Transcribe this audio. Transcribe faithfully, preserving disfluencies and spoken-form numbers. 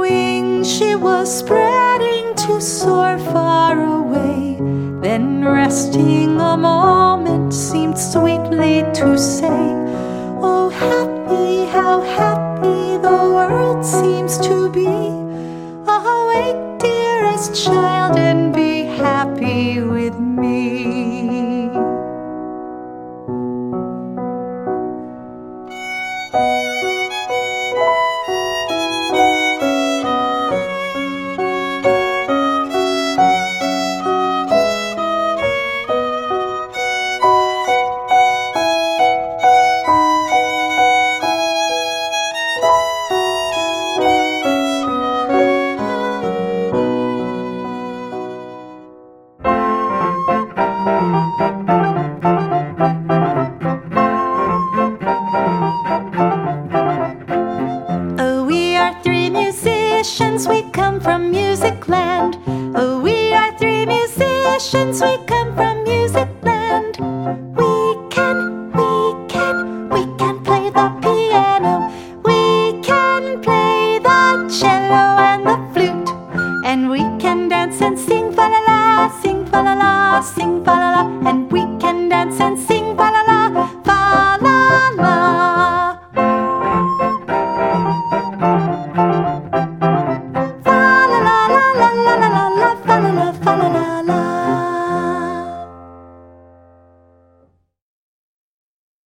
wings she was spreading to soar far away. Then resting a moment seemed sweetly to say, "Oh, happy, how happy the world seems to be. Awake, dearest child, and be happy with me." We come from Music Land. Oh, we are three musicians. We come from Music Land. We can, we can, we can play the piano. We can play the cello and the flute. And we can dance and sing fa la la, sing fa la la, sing fa la la. And we can dance and sing